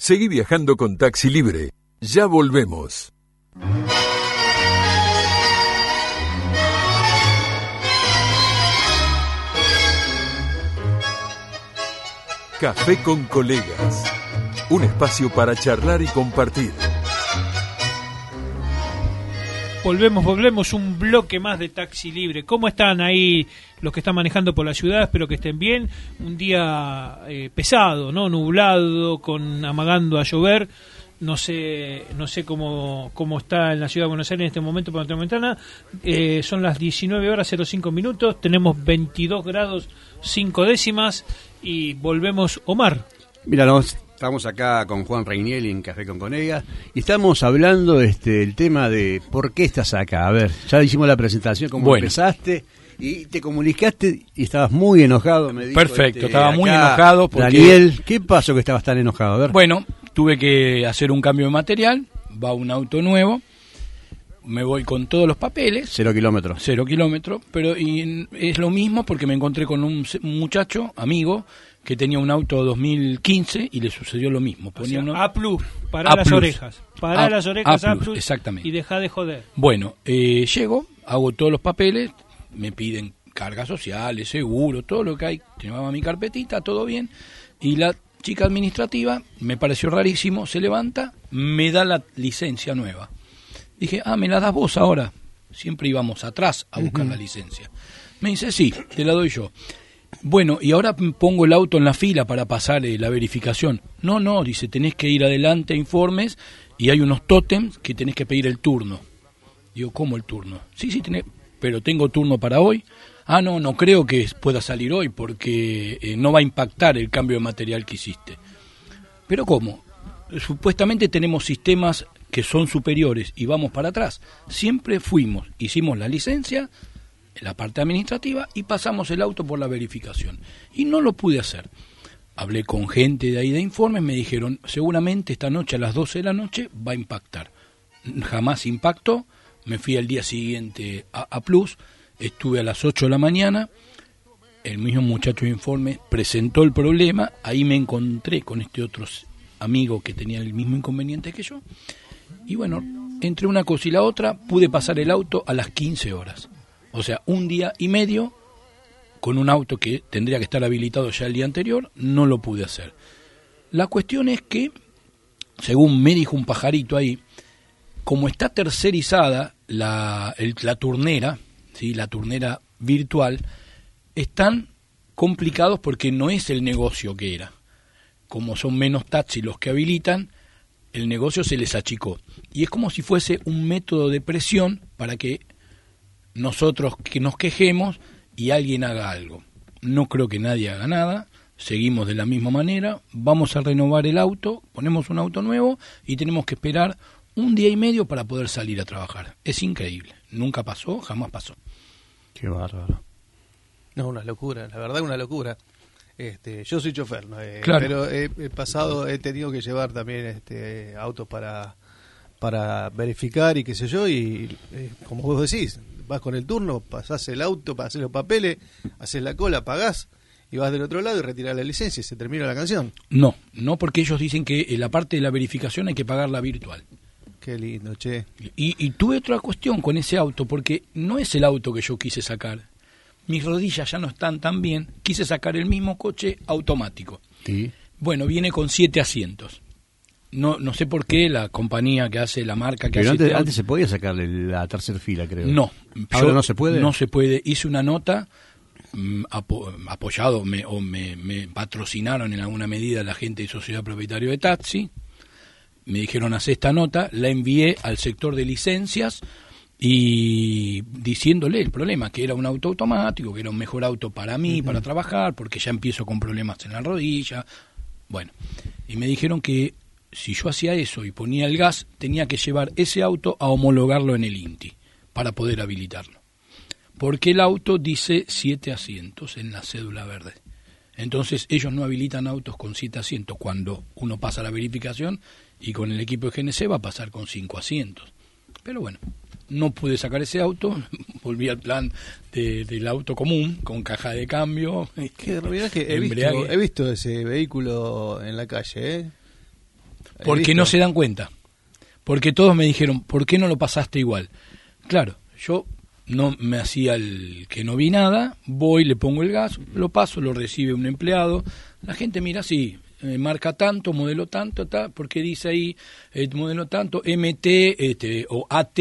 Seguí viajando con Taxi Libre. Ya volvemos. Café con colegas. Un espacio para charlar y compartir. Volvemos, un bloque más de Taxi Libre. ¿Cómo están ahí los que están manejando por la ciudad? Espero que estén bien. Un día pesado, ¿no? Nublado, amagando a llover. No sé cómo está en la ciudad de Buenos Aires en este momento por nuestra ventana. Son las 19 horas 05 minutos. Tenemos 22 grados 5 décimas y volvemos, Omar. Mira, estamos acá con Juan Reinieri en Café con Colegas y estamos hablando del tema de por qué estás acá. A ver, ya hicimos la presentación, cómo empezaste y te comunicaste y estabas muy enojado. Me dijo, perfecto, estaba muy enojado. Porque... Daniel, ¿qué pasó que estabas tan enojado? A ver. Bueno, tuve que hacer un cambio de material, va un auto nuevo, me voy con todos los papeles. 0 kilómetros. 0 kilómetros, pero es lo mismo porque me encontré con un muchacho, amigo, que tenía un auto 2015 y le sucedió lo mismo. Ponía A+, para las orejas. Para las orejas A+, exactamente. Y deja de joder. Bueno, llego, hago todos los papeles, me piden cargas sociales, seguro, todo lo que hay. Llevaba mi carpetita, todo bien. Y la chica administrativa, me pareció rarísimo, se levanta, me da la licencia nueva. Dije, me la das vos ahora. Siempre íbamos atrás a buscar la licencia. Me dice, sí, te la doy yo. Bueno, y ahora pongo el auto en la fila para pasar la verificación. No, dice, tenés que ir adelante a informes y hay unos tótems que tenés que pedir el turno. Digo, ¿cómo el turno? Sí, pero tengo turno para hoy. No creo que pueda salir hoy porque no va a impactar el cambio de material que hiciste. ¿Pero cómo? Supuestamente tenemos sistemas que son superiores y vamos para atrás. Siempre hicimos la licencia, la parte administrativa y pasamos el auto por la verificación. Y no lo pude hacer. Hablé con gente de ahí de informes, me dijeron, seguramente esta noche a las 12 de la noche va a impactar. Jamás impactó, me fui al día siguiente a Plus, estuve a las 8 de la mañana, el mismo muchacho de informes presentó el problema, ahí me encontré con este otro amigo que tenía el mismo inconveniente que yo, y bueno, entre una cosa y la otra pude pasar el auto a las 15 horas. O sea, un día y medio con un auto que tendría que estar habilitado ya el día anterior, no lo pude hacer. La cuestión es que, según me dijo un pajarito ahí, como está tercerizada la turnera, ¿sí? La turnera virtual, están complicados porque no es el negocio que era. Como son menos taxis los que habilitan, el negocio se les achicó. Y es como si fuese un método de presión para que nosotros que nos quejemos y alguien haga algo. No creo que nadie haga nada, seguimos de la misma manera, vamos a renovar el auto, ponemos un auto nuevo y tenemos que esperar un día y medio para poder salir a trabajar. Es increíble, nunca pasó, jamás pasó. Qué bárbaro. No, una locura, la verdad una locura. Yo soy chofer, ¿no? Claro. Pero he tenido que llevar también autos para verificar y qué sé yo, y como vos decís, vas con el turno, pasás el auto, pasás los papeles, haces la cola, pagás y vas del otro lado y retirás la licencia y se termina la canción. No porque ellos dicen que la parte de la verificación hay que pagarla virtual. Qué lindo, che. Y tuve otra cuestión con ese auto, porque no es el auto que yo quise sacar. Mis rodillas ya no están tan bien, quise sacar el mismo coche automático. ¿Sí? Bueno, viene con 7 asientos. No sé por qué la compañía que hace, la marca que pero hace... antes se podía sacarle la tercera fila, creo. No. ¿Ahora no se puede? No se puede. Hice una nota, apoyado, me patrocinaron en alguna medida la gente de Sociedad Propietario de Taxi. Me dijeron, haz esta nota, la envié al sector de licencias y diciéndole el problema, que era un auto automático, que era un mejor auto para mí, para trabajar, porque ya empiezo con problemas en la rodilla. Bueno, y me dijeron que si yo hacía eso y ponía el gas, tenía que llevar ese auto a homologarlo en el INTI para poder habilitarlo. Porque el auto dice 7 asientos en la cédula verde. Entonces ellos no habilitan autos con 7 asientos cuando uno pasa la verificación, y con el equipo de GNC va a pasar con 5 asientos. Pero bueno, no pude sacar ese auto, volví al plan del auto común, con caja de cambio. Que he visto ese vehículo en la calle, ¿eh? Porque no se dan cuenta. Porque todos me dijeron, ¿por qué no lo pasaste igual? Claro, yo no me hacía el que no vi nada, voy, le pongo el gas, lo paso, lo recibe un empleado, la gente mira así, marca tanto, modelo tanto, porque dice ahí modelo tanto, MT o AT,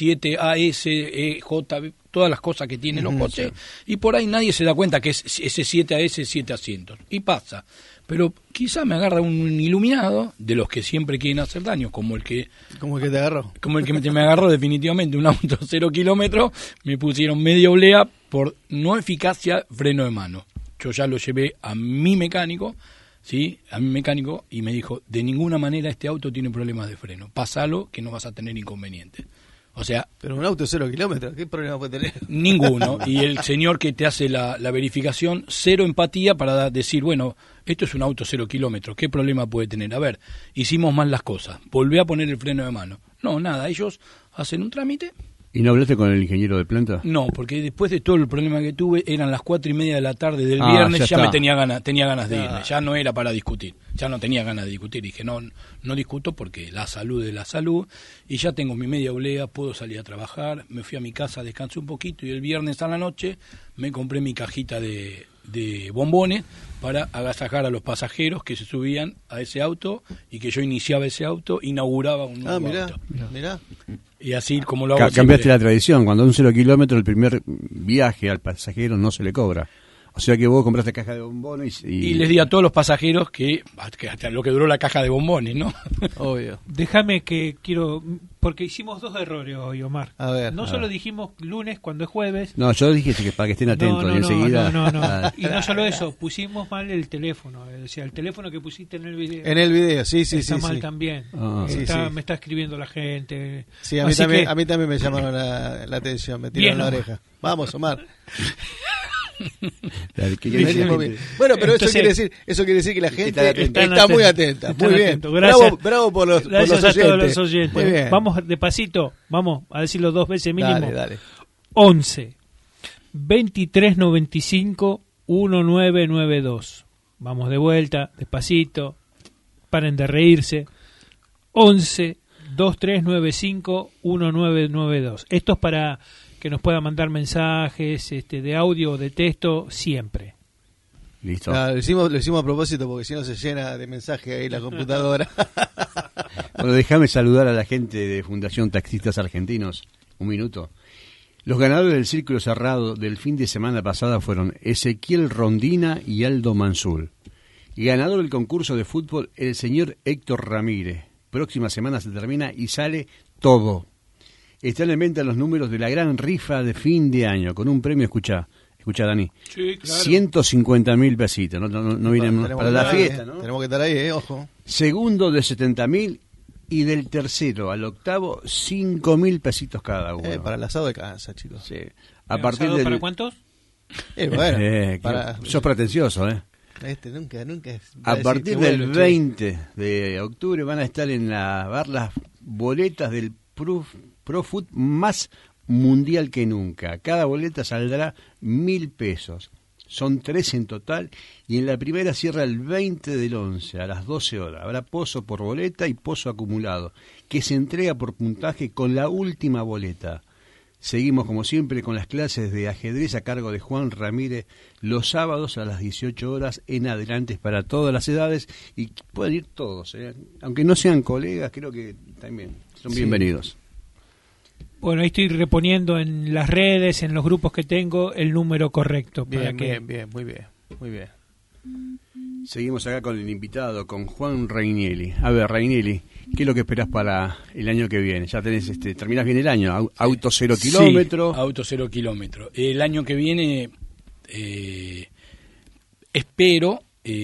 7AS, EJ, todas las cosas que tienen los coches, y por ahí nadie se da cuenta que es ese 7AS, 7 asientos, y pasa. Pero quizá me agarra un iluminado de los que siempre quieren hacer daño, como el que te agarró. Como el que me agarró definitivamente, un auto 0 kilómetros, me pusieron media oblea por no eficacia freno de mano. Yo ya lo llevé a mi mecánico, ¿sí? A mi mecánico, y me dijo, de ninguna manera este auto tiene problemas de freno, pásalo que no vas a tener inconvenientes. O sea... Pero un auto 0 kilómetros, ¿qué problema puede tener? Ninguno. Y el señor que te hace la verificación, cero empatía para decir, bueno, esto es un auto 0 kilómetros, ¿qué problema puede tener? A ver, hicimos mal las cosas, volví a poner el freno de mano. No, nada, ellos hacen un trámite. ¿Y no hablaste con el ingeniero de planta? No, porque después de todo el problema que tuve, eran las 4:30 de la tarde del viernes, ya me tenía ganas de irme, ya no era para discutir, ya no tenía ganas de discutir, dije no discuto porque la salud es la salud, y ya tengo mi media oblea, puedo salir a trabajar, me fui a mi casa, descansé un poquito, y el viernes a la noche me compré mi cajita de bombones para agasajar a los pasajeros que se subían a ese auto, y que yo iniciaba ese auto, inauguraba un nuevo auto. Mirá. Y así como lo hago Cambiaste siempre. la tradición, cuando un 0 kilómetro el primer viaje al pasajero no se le cobra. O sea que vos compraste caja de bombones y les di a todos los pasajeros que hasta lo que duró la caja de bombones, ¿no? Obvio. Déjame que quiero... Porque hicimos 2 errores hoy, Omar. A ver. No solo dijimos lunes cuando es jueves. No, yo dije que para que estén atentos y enseguida... No. Y no solo eso, pusimos mal el teléfono. O sea, el teléfono que pusiste en el video. En el video, sí. Está mal también. Sí. Me está escribiendo la gente. Sí, a mí también me llamaron la atención, me tiraron la oreja. Vamos, Omar. Bueno, pero entonces, eso quiere decir que la gente está muy atenta. Muy bien. Gracias. Bravo por los Gracias oyentes. A todos los oyentes. Muy bien. Vamos despacito, vamos a decirlo 2 veces mínimo. Dale. 11 23 95 1992. Vamos de vuelta, despacito. Paren de reírse. 11 2395 1992. Esto es para que nos pueda mandar mensajes de audio o de texto siempre. Listo. Lo hicimos a propósito porque si no se llena de mensajes ahí la computadora. Bueno, déjame saludar a la gente de Fundación Taxistas Argentinos. Un minuto. Los ganadores del círculo cerrado del fin de semana pasada fueron Ezequiel Rondina y Aldo Mansul. Y ganador del concurso de fútbol, el señor Héctor Ramírez. Próxima semana se termina y sale todo. Están en venta los números de la gran rifa de fin de año, con un premio, escuchá Dani, sí, claro. 150.000 pesitos, no vienen para la fiesta, ¿no? Tenemos que estar ahí, ojo. Segundo de 70.000 y del tercero al octavo 5.000 pesitos cada uno. Para el asado de casa, chicos. Sí. A partir del... ¿Para cuántos? Sos pretencioso, Nunca es... A partir del 20 de octubre van a estar en las boletas del Pro Food más mundial que nunca. Cada boleta saldrá 1.000 pesos. Son 3 en total y en la primera cierra el 20 del 11 a las 12 horas. Habrá pozo por boleta y pozo acumulado, que se entrega por puntaje con la última boleta. Seguimos como siempre con las clases de ajedrez a cargo de Juan Ramírez los sábados a las 18 horas en adelante para todas las edades y pueden ir todos, aunque no sean colegas, creo que también son bienvenidos. Bueno, ahí estoy reponiendo en las redes, en los grupos que tengo, el número correcto. Bien, muy bien. Seguimos acá con el invitado, con Juan Rainielli. A ver, Rainielli, ¿qué es lo que esperás para el año que viene? Ya tenés, terminás bien el año, auto 0 kilómetros. Sí, auto 0 kilómetros. El año que viene espero,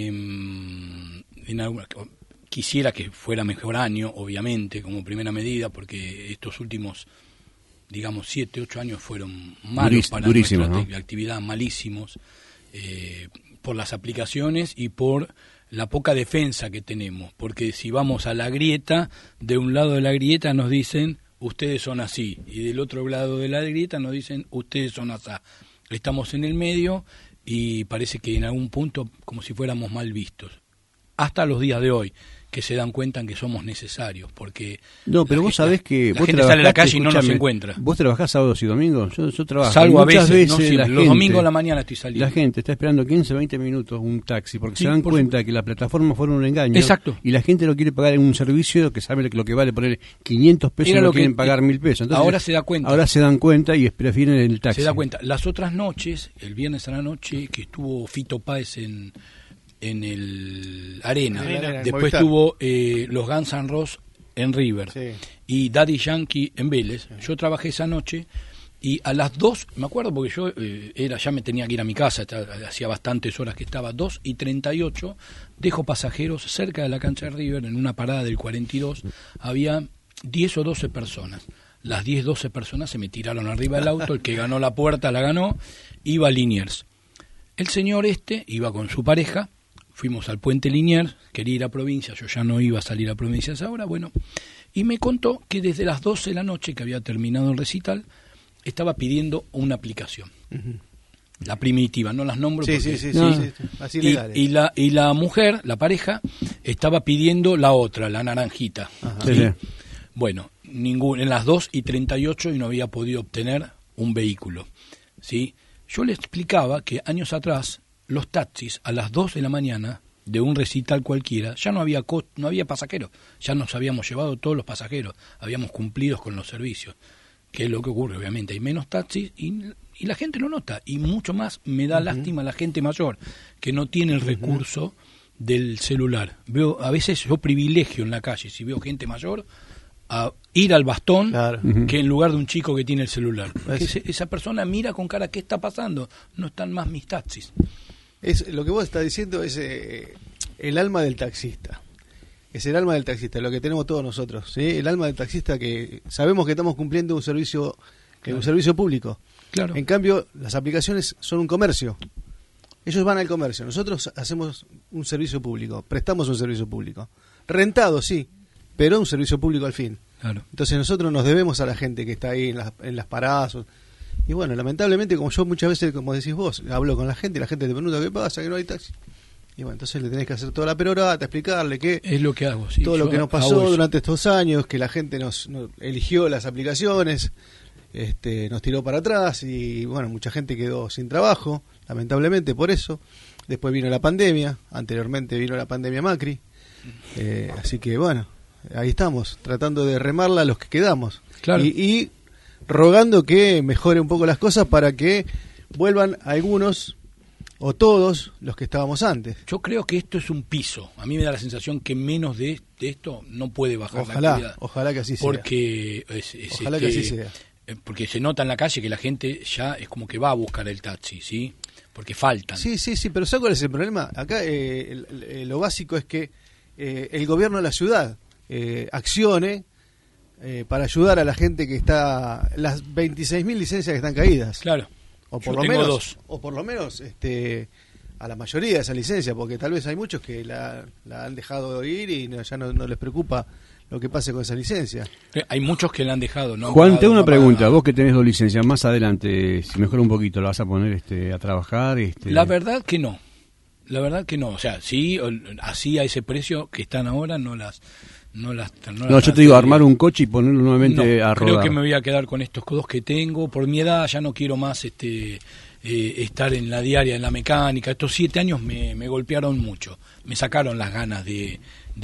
quisiera que fuera mejor año, obviamente, como primera medida, porque estos últimos, digamos, 7, 8 años fueron malos para nuestra actividad, malísimos, por las aplicaciones y por la poca defensa que tenemos, porque si vamos a la grieta, de un lado de la grieta nos dicen ustedes son así, y del otro lado de la grieta nos dicen ustedes son asá. Estamos en el medio y parece que en algún punto como si fuéramos mal vistos, hasta los días de hoy, que se dan cuenta en que somos necesarios, porque no, pero vos sabés que la gente sale a la calle y no nos encuentra. ¿Vos trabajás sábados y domingos? Yo trabajo. Salgo a veces, no los siempre, domingos a la mañana estoy saliendo. La gente está esperando 15 o 20 minutos un taxi porque Sí, se dan por cuenta supuesto. que la plataforma fue un engaño. Exacto. Y la gente lo quiere pagar en un servicio que sabe lo que vale poner 500 pesos y Era no lo que- quieren pagar 1.000 pesos. Entonces, ahora se da cuenta. Ahora se dan cuenta y prefieren el taxi. Se da cuenta. Las otras noches, el viernes a la noche, que estuvo Fito Páez en el Arena, después Movistar. estuvo los Guns N' Roses en River Sí. y Daddy Yankee en Vélez. Yo trabajé esa noche y a las 2, me acuerdo porque yo ya me tenía que ir a mi casa, hacía bastantes horas que estaba, 2:38, dejo pasajeros cerca de la cancha de River, en una parada del 42, había 10 o 12 personas. Las 10, 12 personas se me tiraron arriba del auto, el que ganó la puerta la ganó, iba a Liniers. El señor iba con su pareja, fuimos al puente Liniers, quería ir a provincia, yo ya no iba a salir a provincias ahora, bueno, y me contó que desde las 12 de la noche, que había terminado el recital, estaba pidiendo una aplicación. La primitiva, no las nombro Sí, porque... sí, sí, No. sí, sí, así legales. Y la mujer, la pareja, estaba pidiendo la otra, la naranjita. Sí, ¿sí? sí. Bueno, en las 2:38 y no había podido obtener un vehículo. ¿Sí? Yo le explicaba que años atrás los taxis a las 2 de la mañana de un recital cualquiera ya no había pasajeros, ya nos habíamos llevado todos los pasajeros, habíamos cumplido con los servicios. Que es lo que ocurre, obviamente, hay menos taxis y la gente lo nota, y mucho más me da lástima a la gente mayor que no tiene el recurso del celular. A veces yo privilegio en la calle, si veo gente mayor, a ir al bastón, Claro. que en lugar de un chico que tiene el celular. Porque Es- esa persona mira con cara, ¿qué está pasando? No están más mis taxis. Lo que vos estás diciendo es el alma del taxista. Es el alma del taxista, lo que tenemos todos nosotros, ¿sí? El alma del taxista, que sabemos que estamos cumpliendo un servicio, un servicio público. Claro. En cambio, las aplicaciones son un comercio. Ellos van al comercio, nosotros hacemos un servicio público, prestamos un servicio público. Rentado, sí, pero un servicio público al fin. Claro. Entonces nosotros nos debemos a la gente que está ahí en las paradas. Y bueno, lamentablemente, como yo muchas veces, como decís vos, hablo con la gente y la gente te pregunta qué pasa, que no hay taxi. Y bueno, entonces le tenés que hacer toda la perorata, explicarle que Es lo que hago, sí. todo lo Yo que nos hago pasó eso. durante estos años, que la gente nos eligió las aplicaciones, nos tiró para atrás y bueno, mucha gente quedó sin trabajo, lamentablemente por eso. Después vino la pandemia, anteriormente vino la pandemia Macri, así que bueno, ahí estamos, tratando de remarla a los que quedamos. Claro. Y rogando que mejore un poco las cosas para que vuelvan algunos o todos los que estábamos antes. Yo creo que esto es un piso. A mí me da la sensación que menos de esto no puede bajar la Ojalá, actividad. ojalá que así sea. Porque Ojalá que así sea. Porque se nota en la calle que la gente ya es como que va a buscar el taxi, ¿sí? Porque faltan. Sí, pero ¿sabes cuál es el problema? Acá lo básico es que el gobierno de la ciudad accione para ayudar a la gente que está, las 26.000 licencias que están caídas. Claro. O por Yo lo tengo menos, dos. o por lo menos a la mayoría de esa licencia, porque tal vez hay muchos que la han dejado ir y ya no les preocupa lo que pase con esa licencia. Hay muchos que la han dejado, ¿no? Juan, tengo una No pagan pregunta. nada. Vos que tenés 2 licencias, más adelante, si mejora un poquito, ¿la vas a poner a trabajar? La verdad que no. La verdad que no. O sea, sí, así a ese precio que están ahora, no, yo te digo, armar un coche y ponerlo nuevamente a rodar. Creo que me voy a quedar con estos dos que tengo. Por mi edad ya no quiero más estar en la diaria, en la mecánica. Estos 7 años me golpearon mucho. Me sacaron las ganas de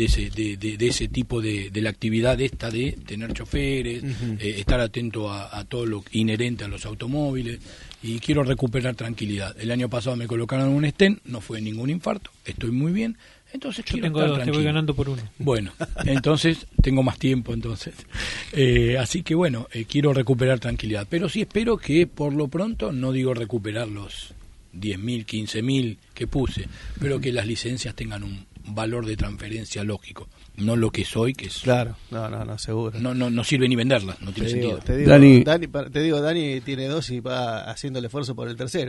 ese tipo de la actividad esta de tener choferes, estar atento a todo lo inherente a los automóviles, y quiero recuperar tranquilidad. El año pasado me colocaron un stent, no fue ningún infarto, estoy muy bien. Entonces Yo quiero tengo estar 2, te voy tranquilo. ganando por 1. Bueno, entonces tengo más tiempo, entonces. Así que bueno, quiero recuperar tranquilidad. Pero sí espero que por lo pronto, no digo recuperar los 10.000, 15.000 que puse, pero que las licencias tengan un valor de transferencia lógico. No lo que soy, que es... Claro, no, seguro. No sirve ni venderlas, no tiene sentido. Te digo, Dani. Dani tiene 2 y va haciendo el esfuerzo por el tercero, ¿eh?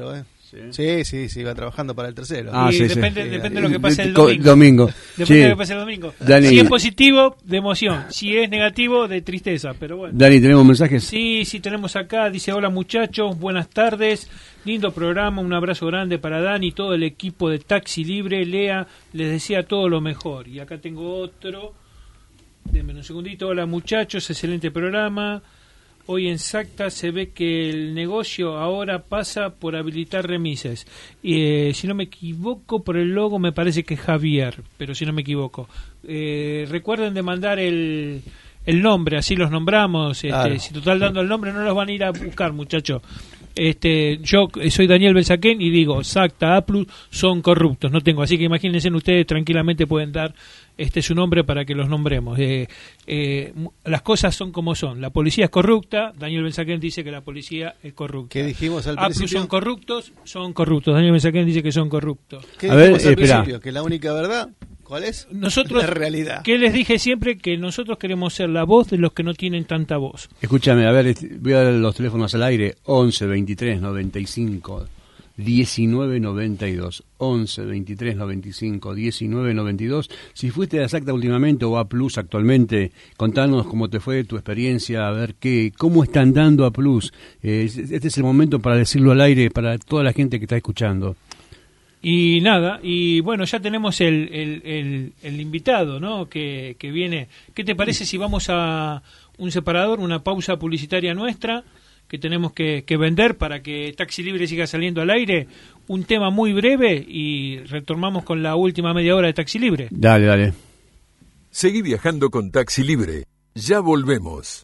Sí, va trabajando para el tercero. Depende de lo que pase el domingo. Depende de lo que pase el domingo. Dani, si es positivo, de emoción. Si es negativo, de tristeza. Pero bueno. Dani, ¿tenemos mensajes? Sí, tenemos acá. Dice, hola muchachos, buenas tardes. Lindo programa, un abrazo grande para Dani y todo el equipo de Taxi Libre. Lea, les desea todo lo mejor. Y acá tengo otro. Denme un segundito. Hola muchachos, excelente programa. Hoy en SACTA se ve que el negocio ahora pasa por habilitar remises. Si no me equivoco, por el logo me parece que es Javier, pero si no me equivoco. Recuerden de mandar el nombre, así los nombramos. Claro. Si total dando el nombre no los van a ir a buscar, muchachos. Yo soy Daniel Belsaquén y digo, SACTA, APLUS son corruptos, no tengo, así que imagínense ustedes, tranquilamente pueden dar su nombre para que los nombremos. Las cosas son como son, la policía es corrupta, Daniel Belsaquén dice que la policía es corrupta. ¿Qué dijimos al APLUS principio? son corruptos, Daniel Belsaquén dice que son corruptos. ¿Qué dijimos al principio? Que la única verdad, ¿cuál es? Nosotros, la realidad. ¿Qué les dije siempre? Que nosotros queremos ser la voz de los que no tienen tanta voz. Escúchame, a ver, voy a dar los teléfonos al aire. 11 23 95 19 92. 11 23 95 19 92. Si fuiste a SACTA últimamente o a Plus actualmente, contanos cómo te fue tu experiencia, a ver cómo están dando a Plus. Este es el momento para decirlo al aire para toda la gente que está escuchando. Y nada, y bueno, ya tenemos el invitado, ¿no? Que viene. ¿Qué te parece si vamos a un separador, una pausa publicitaria nuestra que tenemos que vender para que Taxi Libre siga saliendo al aire? Un tema muy breve y retomamos con la última media hora de Taxi Libre. Dale. Seguí viajando con Taxi Libre. Ya volvemos.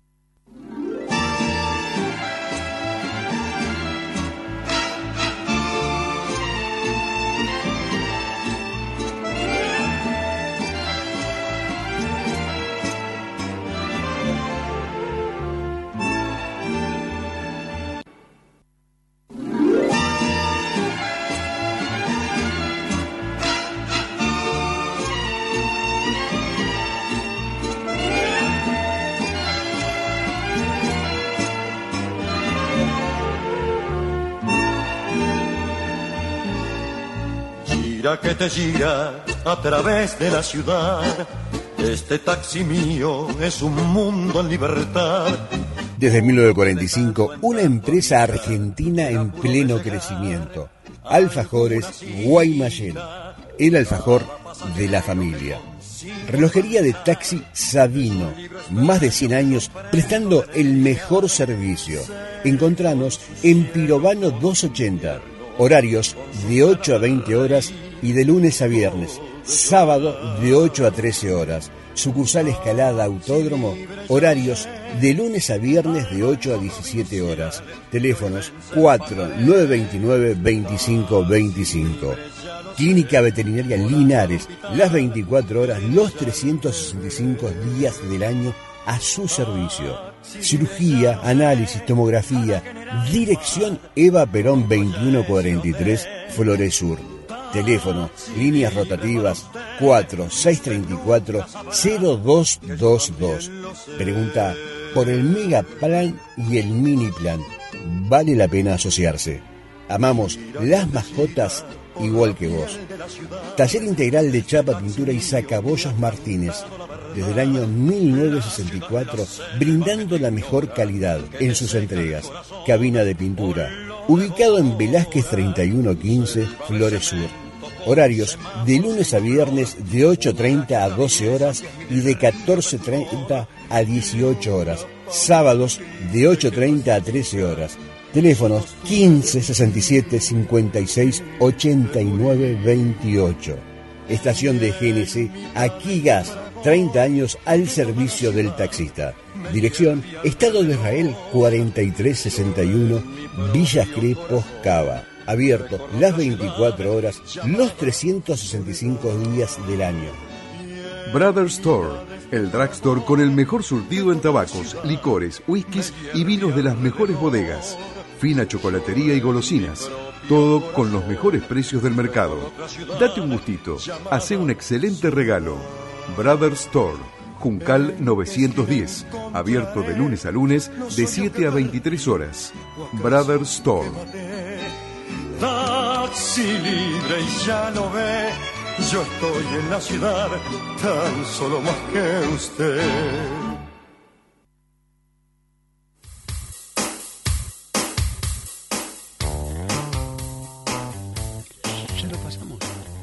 Gira que te gira a través de la ciudad. Este taxi mío es un mundo en libertad. Desde 1945, una empresa argentina en pleno crecimiento. Alfajores Guaymallén, el alfajor de la familia. Relojería de taxi Sabino, más de 100 años prestando el mejor servicio. Encontranos en Pirovano 280, horarios de 8 a 20 horas y de lunes a viernes, sábado de 8 a 13 horas. Sucursal Escalada Autódromo, horarios de lunes a viernes de 8 a 17 horas. Teléfonos 4-929-2525. Clínica Veterinaria Linares, las 24 horas, los 365 días del año a su servicio. Cirugía, análisis, tomografía. Dirección Eva Perón 2143, Flores Sur. Teléfono, líneas rotativas 4-634-0222. Pregunta por el Mega Plan y el Mini Plan. Vale la pena asociarse. Amamos las mascotas igual que vos. Taller integral de chapa, pintura y sacabollos Martínez. Desde el año 1964, brindando la mejor calidad en sus entregas. Cabina de pintura. Ubicado en Velázquez 3115, Flores Sur. Horarios de lunes a viernes de 8:30 a 12 horas y de 14:30 a 18 horas. Sábados de 8:30 a 13 horas. Teléfonos 15 67 56 89 28. Estación de GNC Aquí Gas, 30 años al servicio del taxista. Dirección Estado de Israel 4361, Villa Crepos, Cava. Abierto las 24 horas, los 365 días del año. Brother Store, el drugstore con el mejor surtido en tabacos, licores, whiskies y vinos de las mejores bodegas. Fina chocolatería y golosinas. Todo con los mejores precios del mercado. Date un gustito. Hacé un excelente regalo. Brother Store, Juncal 910. Abierto de lunes a lunes de 7 a 23 horas. Brother Store. taxi libre y ya lo ve, yo estoy en la ciudad tan solo más que usted. Ya lo pasamos.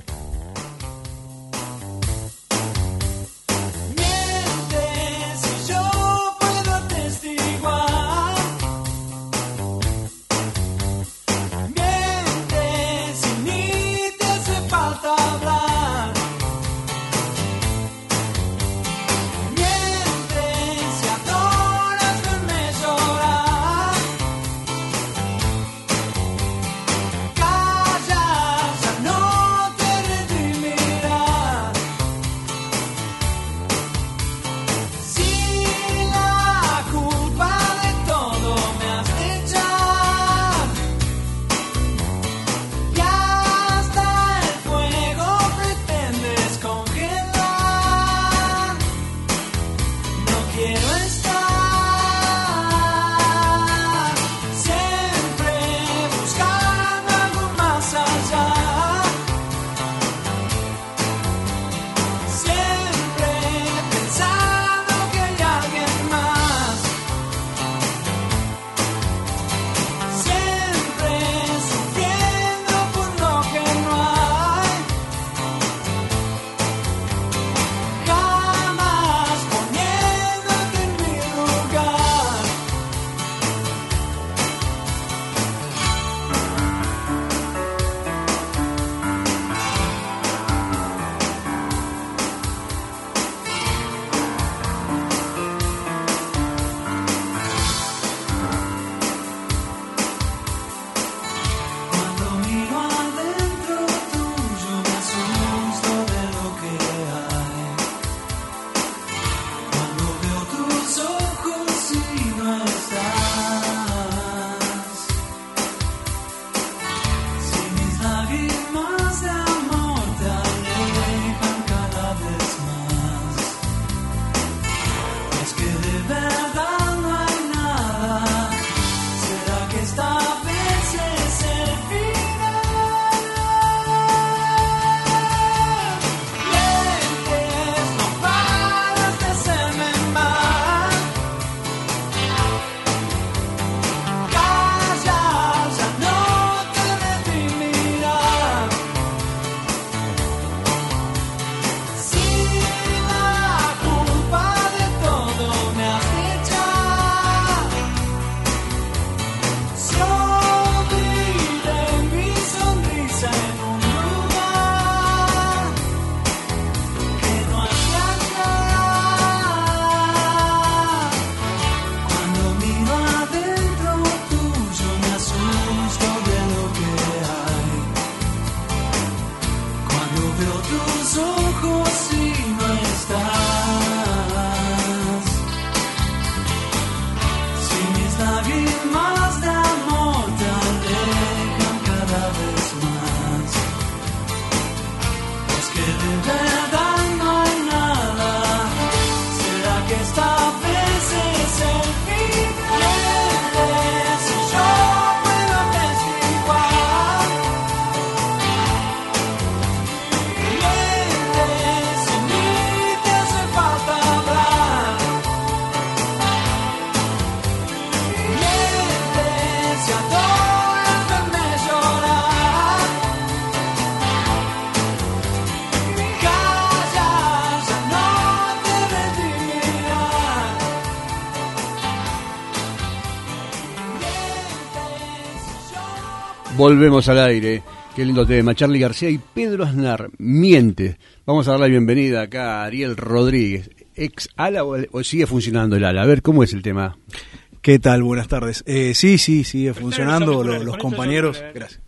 Volvemos al aire. Qué lindo tema. Charly García y Pedro Aznar, Miente. Vamos a dar la bienvenida acá a Ariel Rodríguez. ¿Ex ala o sigue funcionando el ala? A ver, ¿cómo es el tema? ¿Qué tal? Buenas tardes. Sí, sigue funcionando. Los compañeros... Gracias.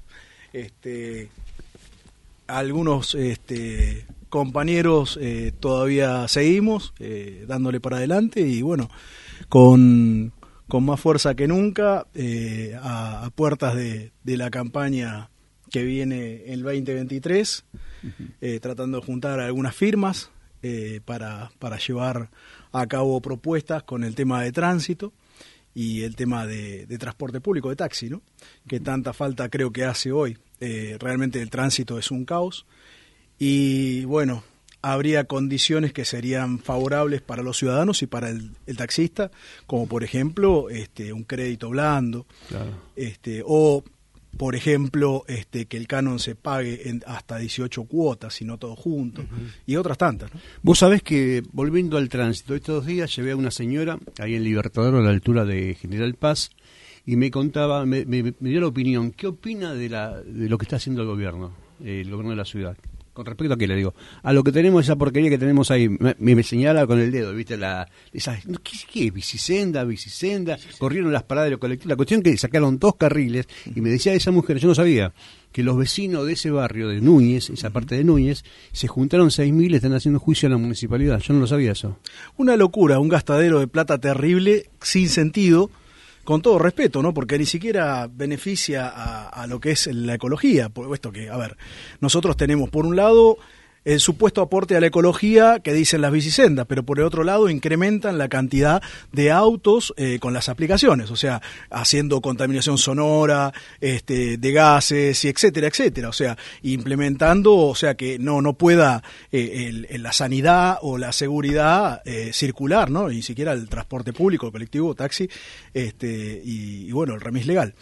Algunos compañeros todavía seguimos dándole para adelante y bueno, con más fuerza que nunca a puertas de la campaña que viene el 2023, tratando de juntar algunas firmas para llevar a cabo propuestas con el tema de tránsito y el tema de transporte público, de taxi, ¿no? Que tanta falta creo que hace hoy. realmente el tránsito es un caos y bueno, habría condiciones que serían favorables para los ciudadanos y para el taxista, como por ejemplo un crédito blando, claro. O por ejemplo que el canon se pague hasta 18 cuotas y no todo junto, y otras tantas, ¿no? Vos sabés que, volviendo al tránsito, estos días llevé a una señora ahí en Libertador, a la altura de General Paz, y me contaba, me dio la opinión. ¿Qué opina de lo que está haciendo el gobierno de la ciudad? Con respecto a qué le digo, a lo que tenemos, esa porquería que tenemos ahí, me señala con el dedo, ¿viste? ¿Qué es? Bicicenda, corrieron las paradas de los colectivos. La cuestión es que sacaron 2 carriles, y me decía esa mujer, yo no sabía, que los vecinos de ese barrio, de Núñez, esa parte de Núñez, se juntaron 6.000 y le están haciendo juicio a la municipalidad. Yo no lo sabía eso. Una locura, un gastadero de plata terrible, sin sentido, con todo respeto, ¿no? Porque ni siquiera beneficia a lo que es la ecología, puesto que, a ver, nosotros tenemos por un lado el supuesto aporte a la ecología que dicen las bicisendas, pero por el otro lado incrementan la cantidad de autos con las aplicaciones, o sea, haciendo contaminación sonora, de gases, y etcétera, etcétera, o sea, implementando, o sea, que no pueda la sanidad o la seguridad circular, ¿no? Ni siquiera el transporte público, el colectivo, taxi, y bueno, el remis legal.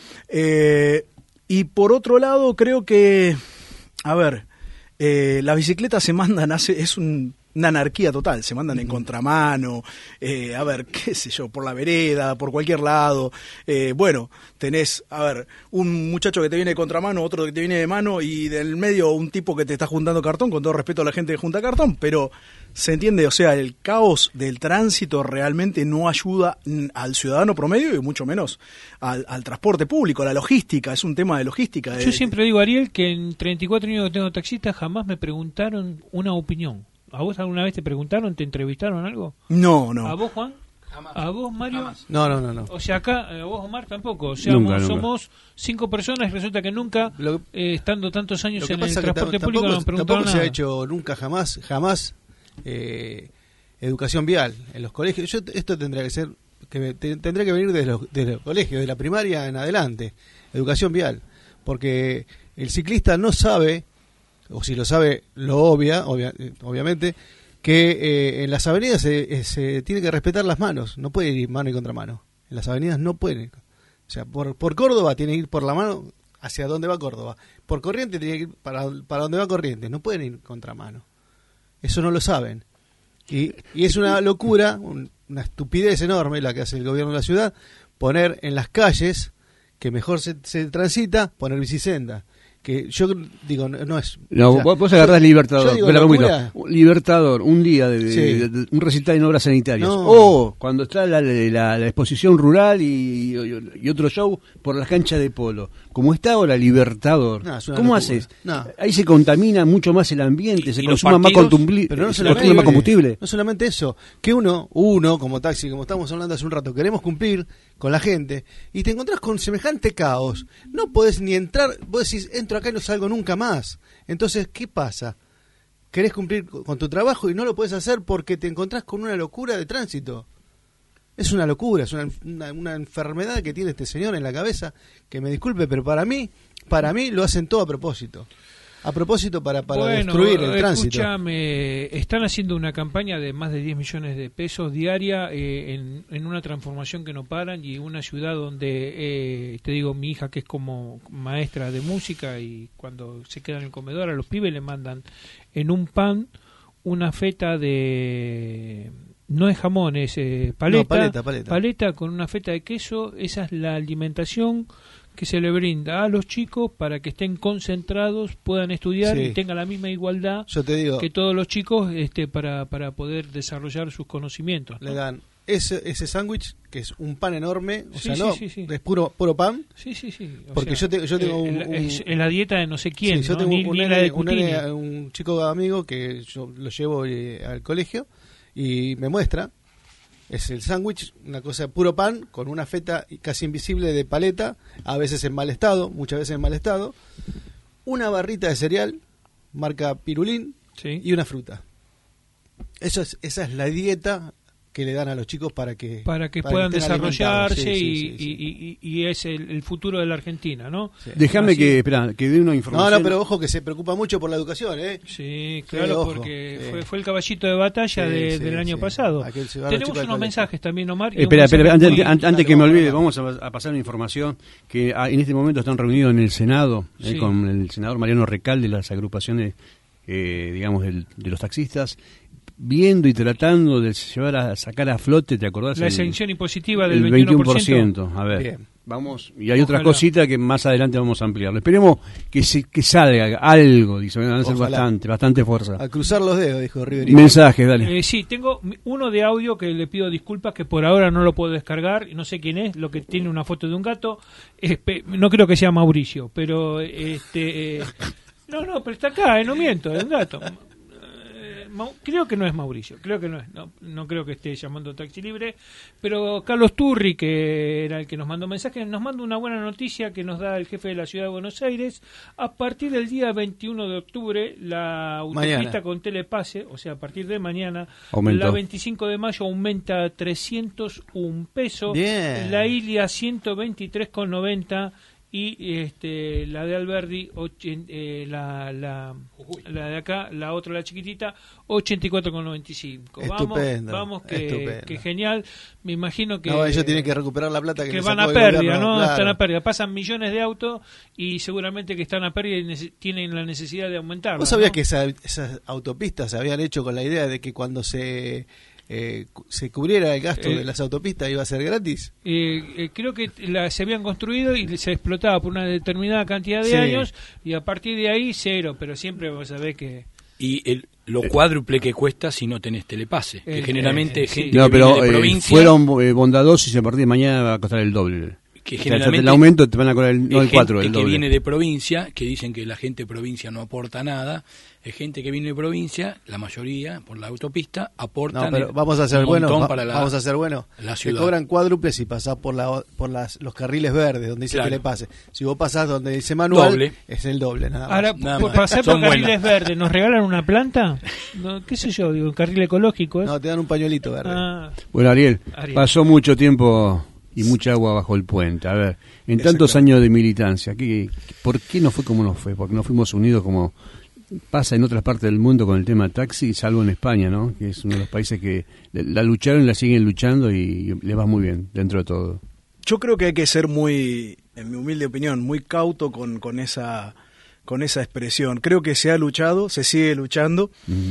Y por otro lado, creo que, a ver, las bicicletas se mandan, es una anarquía total, se mandan en contramano, a ver, qué sé yo, por la vereda, por cualquier lado. Bueno, tenés, a ver, un muchacho que te viene de contramano, otro que te viene de mano, y del medio un tipo que te está juntando cartón, con todo respeto a la gente que junta cartón, pero se entiende, o sea, el caos del tránsito realmente no ayuda al ciudadano promedio y mucho menos al transporte público, a la logística, es un tema de logística. Yo siempre digo, Ariel, que en 34 años que tengo taxista jamás me preguntaron una opinión. ¿A vos alguna vez te preguntaron, te entrevistaron algo? No. ¿A vos, Juan? Jamás. ¿A vos, Mario? Jamás. No. O sea, acá, a vos, Omar, tampoco. O sea, Nunca. Somos 5 personas y resulta que nunca, estando tantos años en el transporte que público, nos preguntaron nada. Se ha hecho nunca, jamás, educación vial en los colegios. Esto tendría que ser, tendría que venir de los colegios, de la primaria en adelante. Educación vial. Porque el ciclista no sabe, o si lo sabe, lo obviamente, que en las avenidas se tiene que respetar las manos, no puede ir mano y contramano. En las avenidas no pueden. O sea, por Córdoba tiene que ir por la mano hacia donde va Córdoba. Por Corrientes tiene que ir para donde va Corrientes, no pueden ir contramano. Eso no lo saben. Y es una locura, una estupidez enorme la que hace el gobierno de la ciudad, poner en las calles, que mejor se transita, poner bicicenda. Que yo digo, no es... No, o sea, vos agarrás Libertador, Libertador, un día sí. de un recital en obras sanitarias, no. O cuando está la exposición rural y otro show por las canchas de polo, como está ahora Libertador, ¿cómo haces? No. Ahí se contamina mucho más el ambiente, se consume más combustible. No solamente eso, que uno como taxi, como estamos hablando hace un rato, queremos cumplir con la gente y te encontrás con semejante caos, no podés ni entrar, vos decís, entro acá y no salgo nunca más. Entonces, ¿qué pasa? Querés cumplir con tu trabajo y no lo podés hacer porque te encontrás con una locura de tránsito. Es una locura, es una enfermedad que tiene este señor en la cabeza, que me disculpe, pero para mí lo hacen todo a propósito. Para destruir el tránsito. Escúchame, están haciendo una campaña de más de 10 millones de pesos diaria en una transformación que no paran, y una ciudad donde, te digo, mi hija, que es como maestra de música, y cuando se queda en el comedor a los pibes le mandan en un pan una feta de... No es jamón, es paleta con una feta de queso. Esa es la alimentación que se le brinda a los chicos para que estén concentrados, puedan estudiar y tengan la misma igualdad que todos los chicos para poder desarrollar sus conocimientos, ¿no? Le dan ese sándwich, que es un pan enorme, es puro pan. Sí. Porque yo tengo es la dieta de no sé quién, yo ¿no? tengo un chico amigo que yo lo llevo al colegio y me muestra. Es el sándwich, una cosa de puro pan, con una feta casi invisible de paleta, a veces en mal estado, muchas veces en mal estado, una barrita de cereal, marca Pirulín, y una fruta. Esa es la dieta que le dan a los chicos para que puedan estén desarrollarse sí. y es el futuro de la Argentina, ¿no? Sí. Déjame que dé una información. No, pero ojo que se preocupa mucho por la educación, ¿eh? Sí, claro, porque fue el caballito de batalla del año pasado. Tenemos unos mensajes también, Omar. Espera, antes que me olvide, vamos a pasar una información que en este momento están reunidos en el Senado con el senador Mariano Recalde, las agrupaciones, digamos, de los taxistas, viendo y tratando de sacar a flote, ¿te acordás? La exención impositiva del 21%. A ver, bien. Vamos, y hay otras cositas que más adelante vamos a ampliar. Esperemos que salga algo, dice, van a hacer bastante fuerza. A cruzar los dedos, dijo Riveri. Mensajes, dale. Sí, tengo uno de audio que le pido disculpas, que por ahora no lo puedo descargar, no sé quién es, lo que tiene una foto de un gato, no creo que sea Mauricio, pero no, pero está acá, no miento, es un gato. Creo que no es Mauricio, no creo que esté llamando Taxi Libre, pero Carlos Turri, que era el que nos mandó mensajes, nos manda una buena noticia que nos da el jefe de la Ciudad de Buenos Aires. A partir del día 21 de octubre, la autopista con telepase, o sea, a partir de mañana, aumentó. La 25 de mayo aumenta 301 pesos, bien. La Ilia 123,90 y la de Alberdi, la de acá, la otra, la chiquitita, 84,95. Vamos, que genial. Me imagino que ellos tienen que recuperar la plata que van a pérdida, ¿no? Claro. Están a pérdida. Pasan millones de autos y seguramente que están a pérdida y tienen la necesidad de aumentar. ¿Vos sabías que esas autopistas se habían hecho con la idea de que cuando se cubriera el gasto de las autopistas iba a ser gratis? Creo que se habían construido y se explotaba por una determinada cantidad de años y a partir de ahí cero, pero siempre vos sabés que... Y lo cuádruple que cuesta si no tenés telepase, que generalmente gente no, que pero viene de provincia... fueron bondadosos y a partir de mañana va a costar el doble. Que generalmente el aumento te van a cobrar el 4, el doble. Que viene de provincia, que dicen que la gente de provincia no aporta nada, es gente que viene de provincia, la mayoría por la autopista aportan. No, pero vamos a ser buenos, vamos a ser buenos. Te cobran cuádruple si pasás por los carriles verdes donde dice que le pase. Si vos pasás donde dice manual, es el doble, nada más. Ahora, por pasar por carriles verdes, ¿nos regalan una planta? No, qué sé yo, digo, un carril ecológico. No, te dan un pañuelito verde. Bueno, Ariel, pasó mucho tiempo y mucha agua bajo el puente. A ver, en tantos años de militancia, ¿por qué no fue como no fue? Porque no fuimos unidos como pasa en otras partes del mundo con el tema taxi, salvo en España, ¿no? Que es uno de los países que la lucharon y la siguen luchando y les va muy bien dentro de todo. Yo creo que hay que ser muy, en mi humilde opinión, muy cauto con esa expresión. Creo que se ha luchado, se sigue luchando,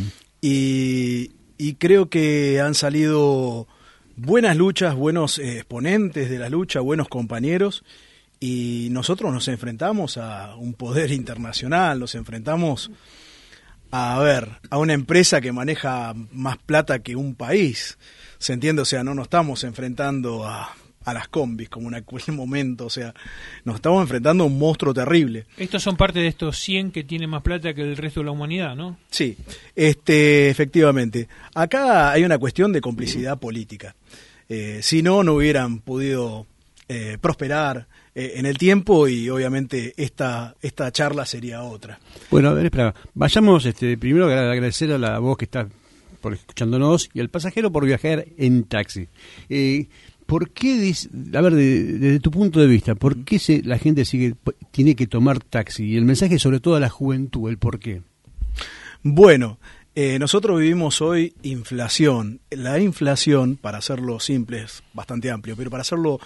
y creo que han salido buenas luchas, buenos exponentes de la lucha, buenos compañeros, y nosotros nos enfrentamos a un poder internacional, nos enfrentamos a una empresa que maneja más plata que un país, ¿se entiende? O sea, no nos estamos enfrentando a las combis como en aquel momento, o sea, nos estamos enfrentando a un monstruo terrible. Estos son parte de estos 100 que tienen más plata que el resto de la humanidad, ¿no? Sí, efectivamente. Acá hay una cuestión de complicidad política. Si no hubieran podido prosperar en el tiempo, y obviamente esta charla sería otra. Bueno, a ver, espera, vayamos primero a agradecer a la voz que está por escuchándonos y al pasajero por viajar en taxi. ¿Por qué, a ver, desde tu punto de vista, por qué la gente tiene que tomar taxi? Y el mensaje sobre todo a la juventud, el por qué. Bueno, nosotros vivimos hoy inflación. La inflación, para hacerlo simple, es bastante amplio, pero para hacerlo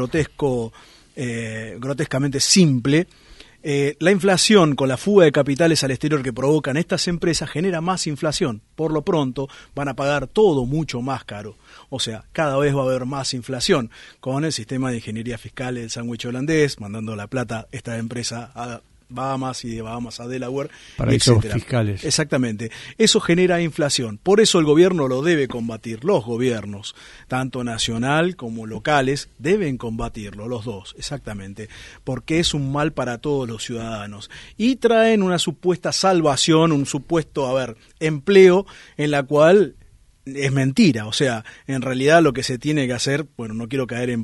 grotescamente simple, la inflación con la fuga de capitales al exterior que provocan estas empresas genera más inflación. Por lo pronto van a pagar todo mucho más caro. O sea, cada vez va a haber más inflación con el sistema de ingeniería fiscal del sándwich holandés, mandando la plata esta empresa a Bahamas y de Bahamas a Delaware, paraísos fiscales. Exactamente. Eso genera inflación. Por eso el gobierno lo debe combatir. Los gobiernos, tanto nacional como locales, deben combatirlo, los dos, exactamente. Porque es un mal para todos los ciudadanos. Y traen una supuesta salvación, un supuesto, empleo, en la cual es mentira. O sea, en realidad lo que se tiene que hacer, bueno, no quiero caer en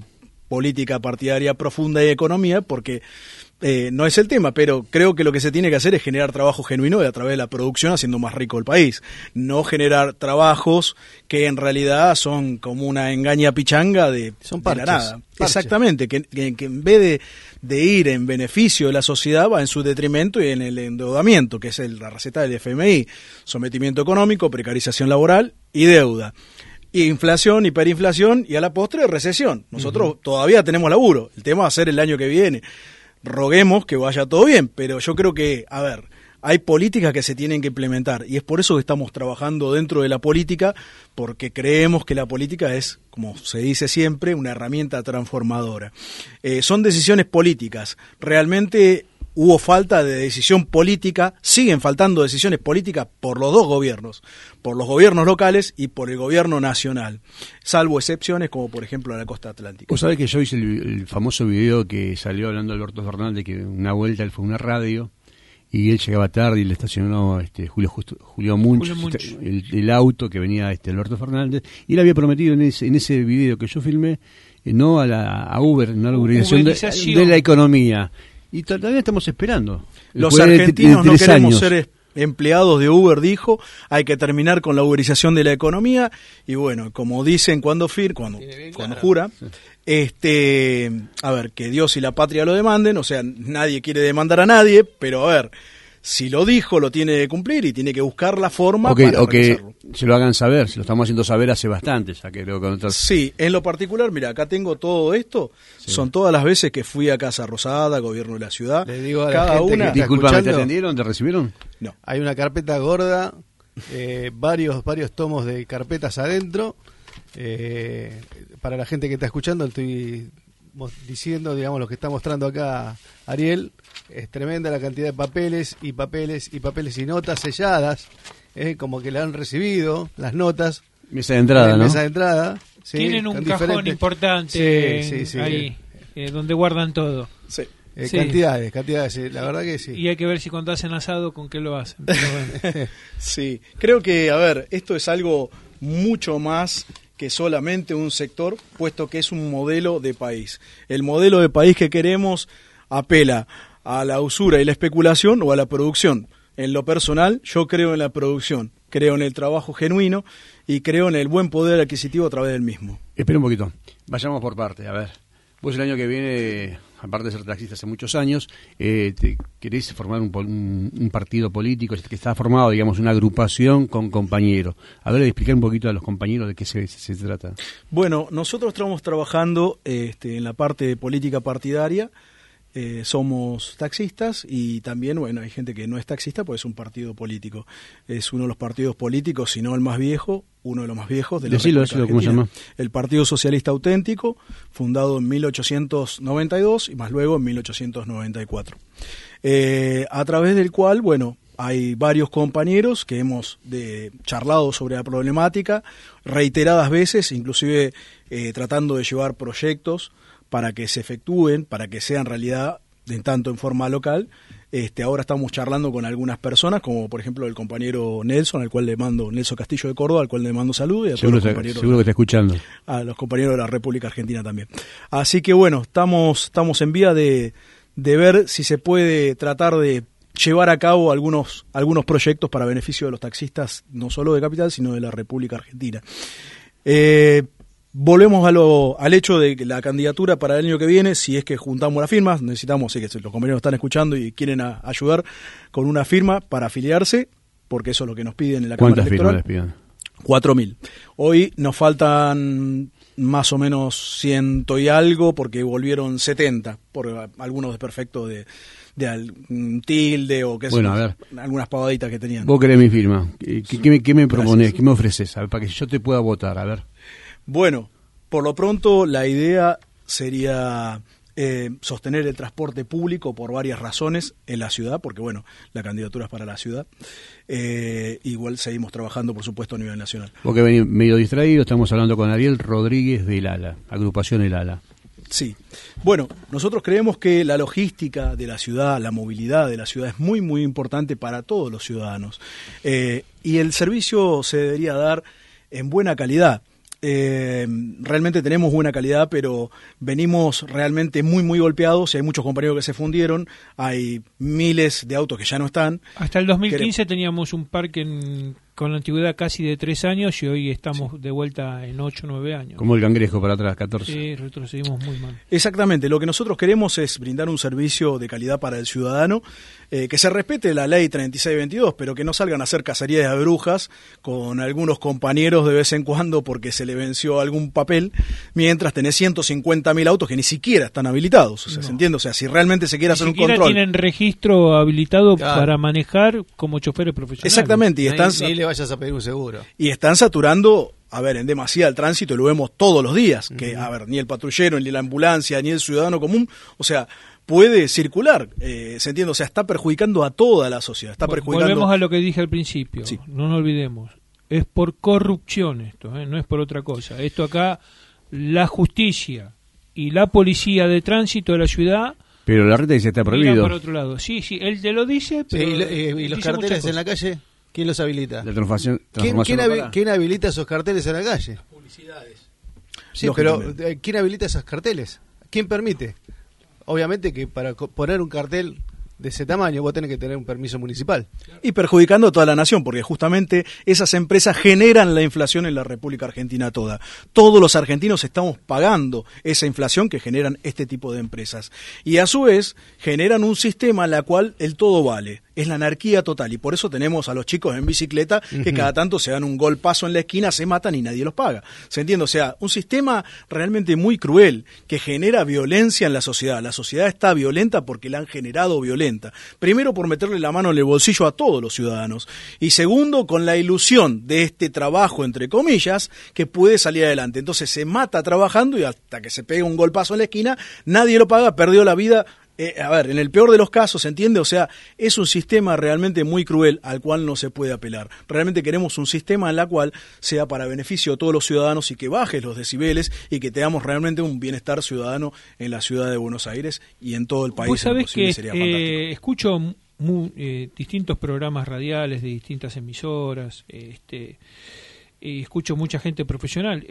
política partidaria profunda y economía, porque no es el tema, pero creo que lo que se tiene que hacer es generar trabajo genuino y a través de la producción haciendo más rico el país, no generar trabajos que en realidad son como una engaña pichanga de la nada. Parches. Exactamente, que en vez de ir en beneficio de la sociedad va en su detrimento y en el endeudamiento, que es la receta del FMI, sometimiento económico, precarización laboral y deuda. Y inflación, hiperinflación y a la postre recesión. Nosotros todavía tenemos laburo, el tema va a ser el año que viene. Roguemos que vaya todo bien, pero yo creo que, hay políticas que se tienen que implementar y es por eso que estamos trabajando dentro de la política, porque creemos que la política es, como se dice siempre, una herramienta transformadora. Son decisiones políticas, realmente hubo falta de decisión política, siguen faltando decisiones políticas por los dos gobiernos, por los gobiernos locales y por el gobierno nacional, salvo excepciones como por ejemplo la costa atlántica. Vos sabés que yo hice el famoso video que salió hablando Alberto Fernández, que una vuelta él fue a una radio y él llegaba tarde y le estacionó Julio Munch, el auto que venía Alberto Fernández, y él había prometido en ese video que yo filmé, no a Uber, no a la uberización de la economía. Y todavía estamos esperando. Los argentinos no queremos ser empleados de Uber, dijo, hay que terminar con la uberización de la economía, y bueno, como dicen cuando jura, que Dios y la patria lo demanden, o sea, nadie quiere demandar a nadie, pero si lo dijo, lo tiene que cumplir y tiene que buscar la forma para realizarlo. Que se lo hagan saber, se lo estamos haciendo saber hace bastante, ya que creo que Sí, en lo particular, mira, acá tengo todo esto, son todas las veces que fui a Casa Rosada, gobierno de la ciudad. Le digo a cada la gente una. Disculpame, ¿te atendieron? ¿Te recibieron? No. Hay una carpeta gorda, varios tomos de carpetas adentro. Para la gente que está escuchando, estoy diciendo, digamos, lo que está mostrando acá Ariel. Es tremenda la cantidad de papeles y papeles y papeles y notas selladas, como que la han recibido, las notas. Mesa de entrada, ¿no? Mesa de entrada. Sí, tienen un cajón importante ahí, donde guardan todo. Sí. Cantidades, la verdad que sí. Y hay que ver si cuando hacen asado, con qué lo hacen. Pero bueno. Sí, creo que, esto es algo mucho más que solamente un sector, puesto que es un modelo de país. El modelo de país que queremos apela a la usura y la especulación o a la producción. En lo personal, yo creo en la producción, creo en el trabajo genuino y creo en el buen poder adquisitivo a través del mismo. Espera un poquito, vayamos por parte, a ver. Vos el año que viene, aparte de ser taxista hace muchos años, querés formar un partido político que está formado, digamos, una agrupación con compañeros. A ver, explicar un poquito a los compañeros de qué se trata. Bueno, nosotros estamos trabajando en la parte de política partidaria. Somos taxistas y también, hay gente que no es taxista, pues es un partido político. Es uno de los partidos políticos, si no el más viejo, uno de los más viejos de la República Argentina. ¿Cómo se llama? El Partido Socialista Auténtico, fundado en 1892 y más luego en 1894. A través del cual, hay varios compañeros que hemos charlado sobre la problemática reiteradas veces, inclusive tratando de llevar proyectos para que se efectúen, para que sean realidad, tanto en forma local. Ahora estamos charlando con algunas personas, como por ejemplo el compañero Nelson, Nelson Castillo de Córdoba, al cual le mando saludos, y a todos los compañeros. Seguro que está escuchando. A los compañeros de la República Argentina también. Así que estamos en vía de ver si se puede tratar de llevar a cabo algunos proyectos para beneficio de los taxistas, no solo de Capital, sino de la República Argentina. Volvemos al hecho de que la candidatura para el año que viene, si es que juntamos las firmas, necesitamos, que los compañeros están escuchando y quieren ayudar con una firma para afiliarse, porque eso es lo que nos piden en la Cámara Electoral. ¿Cuántas firmas les piden? 4.000. Hoy nos faltan más o menos 100 y algo, porque volvieron 70, por algunos desperfectos de algún tilde o qué sé yo, algunas pavaditas que tenían. Vos querés mi firma. ¿Qué me proponés? ¿Qué me ofreces? A ver, para que yo te pueda votar, a ver. Bueno, por lo pronto la idea sería sostener el transporte público por varias razones en la ciudad, porque la candidatura es para la ciudad. Igual seguimos trabajando, por supuesto, a nivel nacional. Porque venís medio distraído, estamos hablando con Ariel Rodríguez del ALA, agrupación El ALA. Sí. Nosotros creemos que la logística de la ciudad, la movilidad de la ciudad es muy, muy importante para todos los ciudadanos. Y el servicio se debería dar en buena calidad. realmente tenemos buena calidad, pero venimos realmente muy golpeados y hay muchos compañeros que se fundieron, hay miles de autos que ya no están. Hasta el 2015 teníamos un parque con la antigüedad casi de 3 años y hoy estamos de vuelta en 8 o 9 años. Como el cangrejo para atrás, 14. Sí, retrocedimos muy mal. Exactamente, lo que nosotros queremos es brindar un servicio de calidad para el ciudadano, que se respete la ley 3622, pero que no salgan a hacer cacerías de brujas con algunos compañeros de vez en cuando porque se le venció algún papel, mientras tenés 150.000 autos que ni siquiera están habilitados. O sea, ¿se entiende? O sea, si realmente se quiere hacer un control. Ni tienen registro habilitado para manejar como choferes profesionales. Exactamente, y están... Ni le vayas a pedir un seguro. Y están saturando, en demasía el tránsito, y lo vemos todos los días, que, ni el patrullero, ni la ambulancia, ni el ciudadano común, o sea, puede circular, ¿se entiende? O sea, está perjudicando a toda la sociedad, Volvemos a lo que dije al principio, sí. No nos olvidemos, es por corrupción esto, no es por otra cosa. Esto acá, la justicia y la policía de tránsito de la ciudad... Pero la reta dice está prohibido. Por otro lado, sí, él te lo dice, pero... ¿Y los carteles en la calle? ¿Quién los habilita? La transformación ¿Quién habilita esos carteles en la calle? Las publicidades. Sí, pero ¿quién habilita esos carteles? ¿Quién permite? Obviamente que para poner un cartel de ese tamaño vos tenés que tener un permiso municipal. Y perjudicando a toda la nación, porque justamente esas empresas generan la inflación en la República Argentina toda. Todos los argentinos estamos pagando esa inflación que generan este tipo de empresas. Y a su vez generan un sistema en el cual el todo vale. Es la anarquía total, y por eso tenemos a los chicos en bicicleta que cada tanto se dan un golpazo en la esquina, se matan y nadie los paga. ¿Se entiende? O sea, un sistema realmente muy cruel que genera violencia en la sociedad. La sociedad está violenta porque la han generado violenta. Primero, por meterle la mano en el bolsillo a todos los ciudadanos. Y segundo, con la ilusión de este trabajo, entre comillas, que puede salir adelante. Entonces se mata trabajando y hasta que se pega un golpazo en la esquina, nadie lo paga, perdió la vida. En el peor de los casos, ¿se entiende? O sea, es un sistema realmente muy cruel al cual no se puede apelar. Realmente queremos un sistema en el cual sea para beneficio de todos los ciudadanos y que baje los decibeles y que tengamos realmente un bienestar ciudadano en la ciudad de Buenos Aires y en todo el país. Vos sabés que escucho distintos programas radiales de distintas emisoras, escucho mucha gente profesional.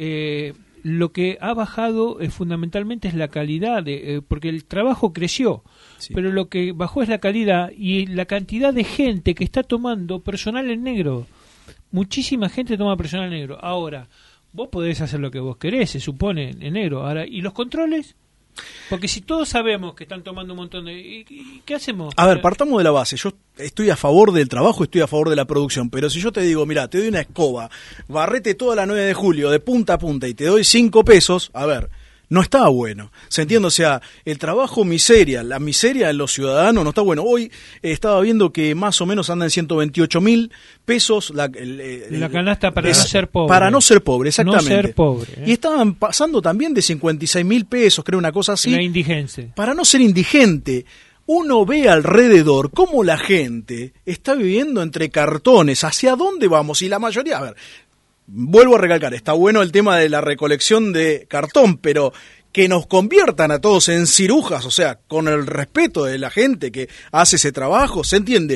Lo que ha bajado fundamentalmente es la calidad, porque el trabajo creció, sí. Pero lo que bajó es la calidad y la cantidad de gente que está tomando personal en negro. Muchísima gente toma personal en negro. Ahora, vos podés hacer lo que vos querés, se supone, en negro. Ahora, ¿y los controles? Porque si todos sabemos que están tomando un montón de... ¿Qué hacemos? Partamos de la base. Yo estoy a favor del trabajo, estoy a favor de la producción, pero si yo te digo, mira, te doy una escoba, barrete toda la 9 de julio de punta a punta y te doy 5 pesos, no está bueno. ¿Se entiende? O sea, el trabajo la miseria de los ciudadanos no está bueno. Hoy estaba viendo que más o menos andan 128.000 pesos la canasta para no ser pobre. Para no ser pobre, exactamente. No ser pobre. Y estaban pasando también de 56.000 pesos, creo, una cosa así. La indigencia. Para no ser indigente. Uno ve alrededor cómo la gente está viviendo entre cartones. ¿Hacia dónde vamos? Y la mayoría... Vuelvo a recalcar, está bueno el tema de la recolección de cartón, pero que nos conviertan a todos en cirujas, o sea, con el respeto de la gente que hace ese trabajo, ¿se entiende?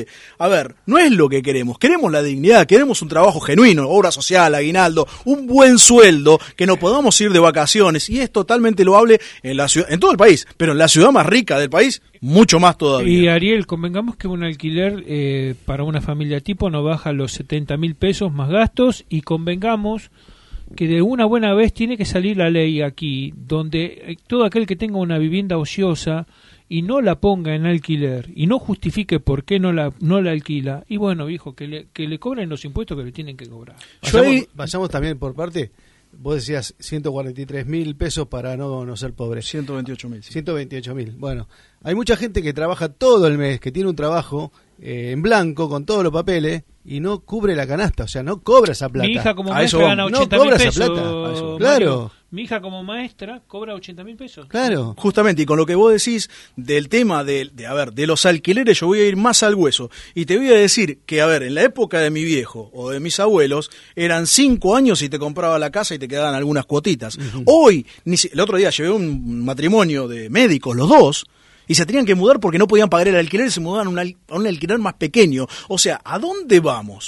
No es lo que queremos la dignidad, queremos un trabajo genuino, obra social, aguinaldo, un buen sueldo, que nos podamos ir de vacaciones, y es totalmente loable en la ciudad, en todo el país, pero en la ciudad más rica del país, mucho más todavía. Y Ariel, convengamos que un alquiler para una familia tipo no baja los 70.000 pesos más gastos, y convengamos que de una buena vez tiene que salir la ley aquí, donde todo aquel que tenga una vivienda ociosa y no la ponga en alquiler y no justifique por qué no la alquila, y bueno, viejo, que le cobren los impuestos que le tienen que cobrar. Vayamos también por parte. Vos decías 143.000 pesos para no ser pobre. 128.000. 128.000. Bueno, hay mucha gente que trabaja todo el mes, que tiene un trabajo en blanco con todos los papeles y no cubre la canasta, o sea, no cobra esa plata. Mi hija como maestra gana 80.000 pesos. Esa plata. Claro. Mi hija como maestra cobra 80.000 pesos. Claro. Justamente, y con lo que vos decís del tema de los alquileres, yo voy a ir más al hueso. Y te voy a decir que, en la época de mi viejo o de mis abuelos, eran 5 años y te compraba la casa y te quedaban algunas cuotitas. Uh-huh. Hoy, el otro día llevé un matrimonio de médicos, los dos, y se tenían que mudar porque no podían pagar el alquiler y se mudaban a un alquiler más pequeño. O sea, ¿a dónde vamos?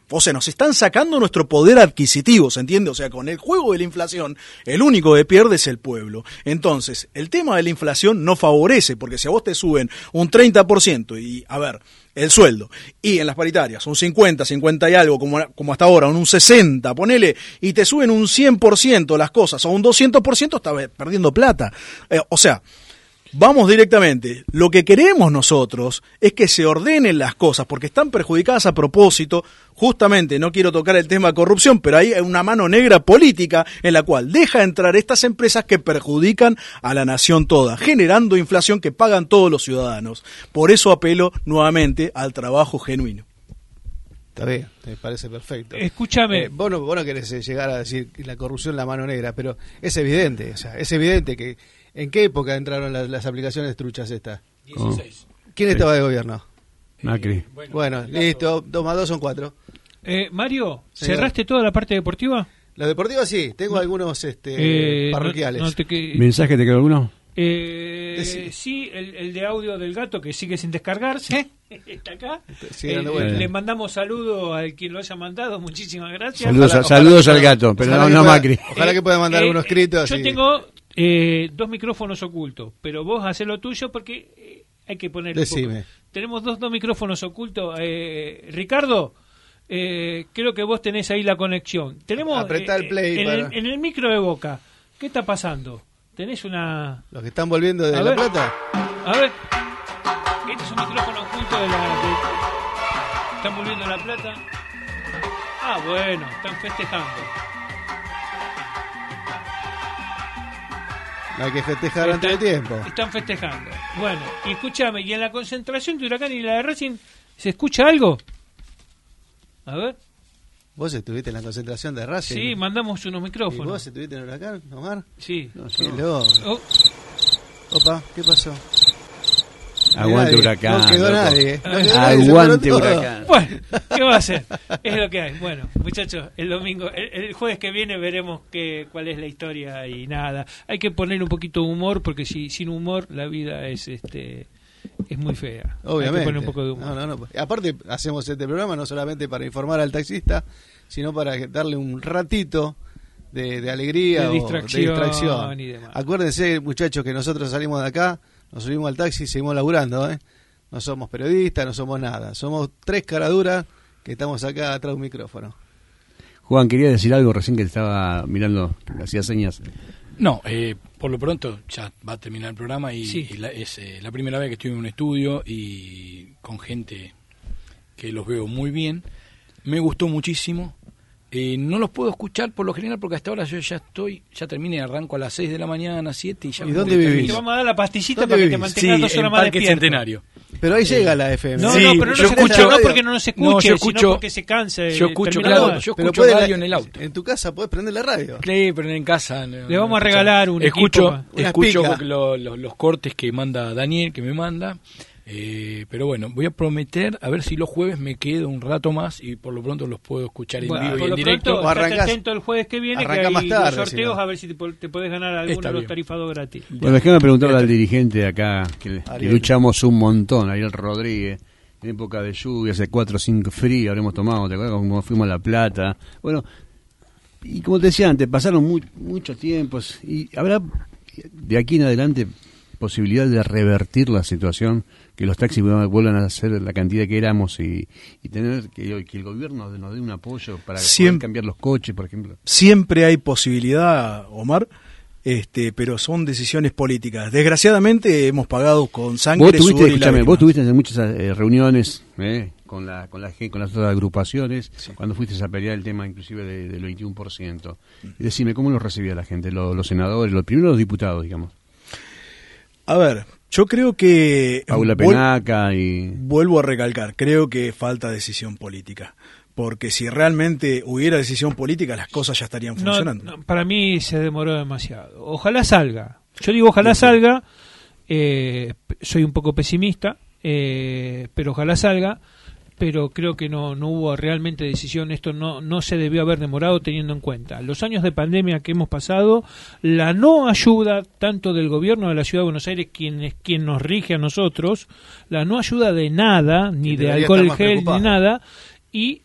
O sea, nos están sacando nuestro poder adquisitivo, ¿se entiende? O sea, con el juego de la inflación, el único que pierde es el pueblo. Entonces, el tema de la inflación no favorece, porque si a vos te suben un 30% y, a ver, el sueldo, y en las paritarias un 50 y algo, como hasta ahora, un 60, ponele, y te suben un 100% las cosas, o un 200%, estás perdiendo plata. O sea, vamos directamente. Lo que queremos nosotros es que se ordenen las cosas, porque están perjudicadas a propósito. Justamente, no quiero tocar el tema corrupción, pero hay una mano negra política en la cual deja entrar estas empresas que perjudican a la nación toda, generando inflación que pagan todos los ciudadanos. Por eso apelo nuevamente al trabajo genuino. Está bien, me parece perfecto. Escúchame. Vos no querés llegar a decir que la corrupción es la mano negra, pero es evidente, o sea, es evidente que ¿en qué época entraron las aplicaciones truchas estas? 16. ¿Quién estaba de gobierno? Macri. Bueno, listo, 2 más 2 son 4. Mario, Señor. ¿cerraste toda la parte deportiva? La deportiva sí, tengo algunos parroquiales. ¿Mensaje te quedó alguno? Sí, el de audio del gato que sigue sin descargarse. Está acá. Le mandamos saludos a quien lo haya mandado. Muchísimas gracias. Saludos al gato, pero no Macri. Ojalá que pueda mandar uno escrito. Yo tengo 2 micrófonos ocultos, pero vos hacés lo tuyo porque hay que poner. Decime. Tenemos dos micrófonos ocultos. Ricardo, creo que vos tenés ahí la conexión. Tenemos apretá el play en el micro de Boca. ¿Qué está pasando? ¿Tenés una...? ¿Los que están volviendo de La Plata? A ver. Este es un micrófono oculto ¿Están volviendo de La Plata? Ah, bueno, están festejando. No hay que festejar antes de tiempo. Están festejando. Bueno, y escúchame, ¿y en la concentración de Huracán y la de Racing se escucha algo? A ver. ¿Vos estuviste en la concentración de Racing? Sí, mandamos unos micrófonos. ¿Y vos estuviste en Huracán, Omar? Sí. No. Opa, ¿qué pasó? Aguante Huracán. No quedó nadie. Aguante Huracán. Bueno, ¿qué va a hacer? Es lo que hay. Bueno, muchachos, el domingo, el jueves que viene veremos cuál es la historia y nada. Hay que poner un poquito de humor porque sin humor la vida es muy fea. Obviamente. Hay que poner un poco de humor. No. Aparte, hacemos este programa no solamente para informar al taxista, sino para darle un ratito de alegría de distracción y demás. Acuérdense, muchachos, que nosotros salimos de acá, nos subimos al taxi y seguimos laburando, No somos periodistas, no somos nada. Somos 3 caraduras que estamos acá atrás de un micrófono. Juan, quería decir algo recién que estaba mirando, hacía señas. No, por lo pronto ya va a terminar el programa y, sí. Es la primera vez que estoy en un estudio y con gente que los veo muy bien. Me gustó muchísimo. No los puedo escuchar por lo general porque hasta ahora yo ya terminé, arranco a las 6 de la mañana, 7 y ya... ¿Y dónde vivís? Te vamos a dar la pastillita para que te mantengas 2 horas más despierto. Centenario. Pero ahí llega la FM. No, sí, no, pero no yo se escucho, escucha, no porque no nos escuche, yo escucho, sino porque se canse. Yo escucho, claro, claro, yo escucho radio en el auto. En tu casa podés prender la radio. Sí, pero en casa... Le vamos a regalar un escucho equipo. los cortes que manda Daniel, que me manda... pero bueno, voy a prometer a ver si los jueves me quedo un rato más y por lo pronto los puedo escuchar en vivo y en directo. Estate atento el jueves que viene que hay más tarde, los sorteos, si a ver si te podés ganar alguno de los tarifados gratis. Bueno, déjame preguntarle al dirigente acá, que luchamos un montón, Ariel Rodríguez, en época de lluvia, hace 4 o 5 fríos, habremos tomado, ¿te acuerdas? Como fuimos a La Plata. Bueno, y como te decía antes, pasaron muchos tiempos y habrá de aquí en adelante posibilidad de revertir la situación, que los taxis vuelvan a ser la cantidad que éramos y tener que el gobierno nos dé un apoyo para poder cambiar los coches, por ejemplo. Siempre hay posibilidad, Omar, pero son decisiones políticas. Desgraciadamente hemos pagado con sangre, sudor y lágrimas. Vos tuviste en muchas reuniones con las otras agrupaciones, sí, cuando fuiste a pelear el tema inclusive del 21%. Y decime, ¿cómo lo recibía la gente, los senadores, primero los diputados, digamos? A ver, yo creo que... Paula Penaca y... Vuelvo a recalcar, creo que falta decisión política. Porque si realmente hubiera decisión política, las cosas ya estarían funcionando. No, para mí se demoró demasiado. Ojalá salga. Yo digo ojalá salga. Soy un poco pesimista, pero ojalá salga. Pero creo que no hubo realmente decisión. Esto no se debió haber demorado, teniendo en cuenta los años de pandemia que hemos pasado, la no ayuda tanto del gobierno de la Ciudad de Buenos Aires, quien nos rige a nosotros, la no ayuda de nada, ni de alcohol gel, ni nada, y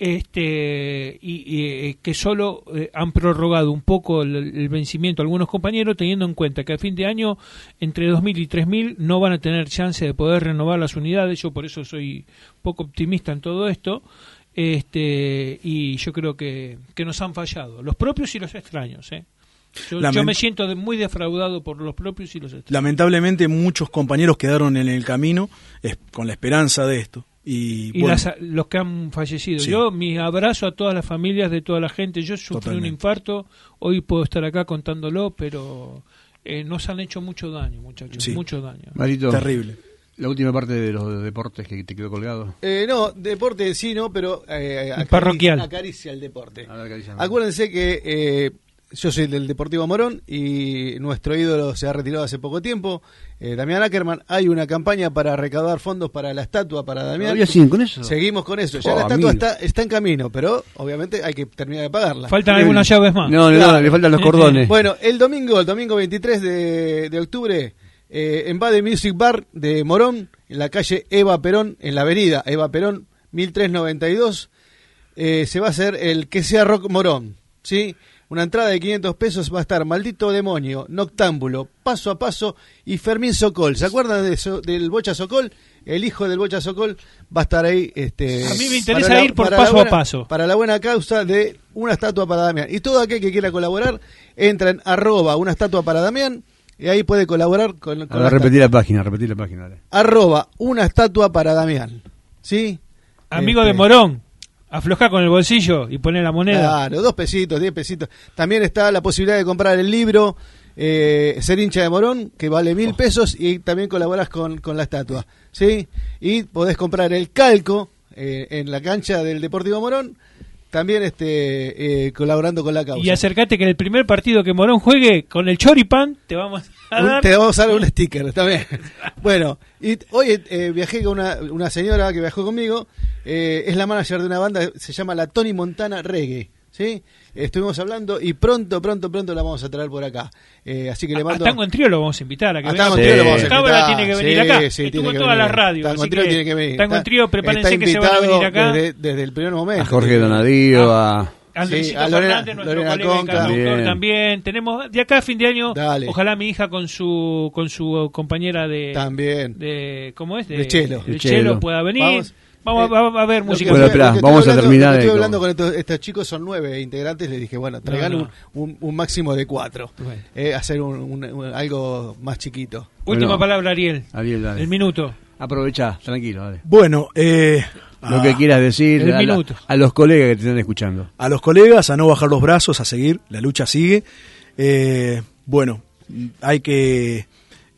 que solo han prorrogado un poco el vencimiento algunos compañeros, teniendo en cuenta que a fin de año entre 2.000 y 3.000 no van a tener chance de poder renovar las unidades. Yo por eso soy poco optimista en todo esto, y yo creo que nos han fallado los propios y los extraños. Yo me siento muy defraudado por los propios y los extraños. Lamentablemente muchos compañeros quedaron en el camino con la esperanza de esto. Y bueno, los que han fallecido. Sí. Yo, mi abrazo a todas las familias de toda la gente. Yo sufrí un infarto, hoy puedo estar acá contándolo, pero nos han hecho mucho daño, muchachos, Sí. mucho daño. Marito, terrible. la última parte de los deportes que te quedó colgado. No, deporte sí, no, pero parroquial. Acaricia el deporte. A ver, acaricia. Acuérdense que yo soy del Deportivo Morón y nuestro ídolo se ha retirado hace poco tiempo, Damián Ackerman. Hay una campaña para recaudar fondos para la estatua para Damián. ¿Todavía siguen con eso? Seguimos con eso. Ya la estatua está en camino, pero obviamente hay que terminar de pagarla. Faltan algunas llaves más. No, le faltan los cordones. Bueno, el domingo 23 de octubre, en Bade Music Bar de Morón, en la calle Eva Perón, en la avenida Eva Perón, 1392, se va a hacer el Que Sea Rock Morón, ¿sí? Una entrada de 500 pesos, va a estar Maldito Demonio, Noctámbulo, Paso a Paso y Fermín Sokol. ¿Se acuerdan de eso, del Bocha Sokol? El hijo del Bocha Sokol va a estar ahí. A mí me interesa ir por paso a paso. Para la buena causa de una estatua para Damián. Y todo aquel que quiera colaborar, entra en @una estatua para Damián y ahí puede colaborar con Ahora repetir la página. Dale. @una estatua para Damián. ¿Sí? Amigo de Morón. Aflojá con el bolsillo y poner la moneda. Claro, 2 pesitos, 10 pesitos. También está la posibilidad de comprar el libro Ser hincha de Morón, que vale 1.000 pesos, y también colaborás con la estatua, ¿sí? Y podés comprar el calco en la cancha del Deportivo Morón, también colaborando con la causa. Y acercate que en el primer partido que Morón juegue con el choripán, te vamos a dar... Te vamos a dar un sticker también. Bueno, y hoy viajé con una señora que viajó conmigo, es la manager de una banda, se llama la Tony Montana Reggae, ¿sí? Estuvimos hablando y pronto la vamos a traer por acá. Así que le mando... A Tango en Trío lo vamos a invitar. A que Tango en Trío lo vamos a invitar. Cámara tiene que venir acá. Sí, estuvo en todas las radios. Tango en Trío tiene que venir. Tango en Trío, prepárense que se van a venir acá. Desde el primer momento. A Jorge Donadío, a Andresito Lorena, Fernández, nuestro Lorena colega Conca. cantautor también. Tenemos de acá a fin de año, Dale. ojalá mi hija con su compañera también ¿cómo es? De Chelo. De Chelo pueda venir. Vamos a ver música. Bueno, espera, vamos a terminar. Estoy hablando con estos chicos, son 9 integrantes, les dije, bueno, traigan un máximo de 4. Bueno. Hacer algo más chiquito. Última palabra, Ariel. Dale. El minuto. Aprovechá, tranquilo, dale. Bueno, lo que quieras decir a los colegas que te están escuchando. A los colegas, a no bajar los brazos, a seguir, la lucha sigue. Bueno, hay que,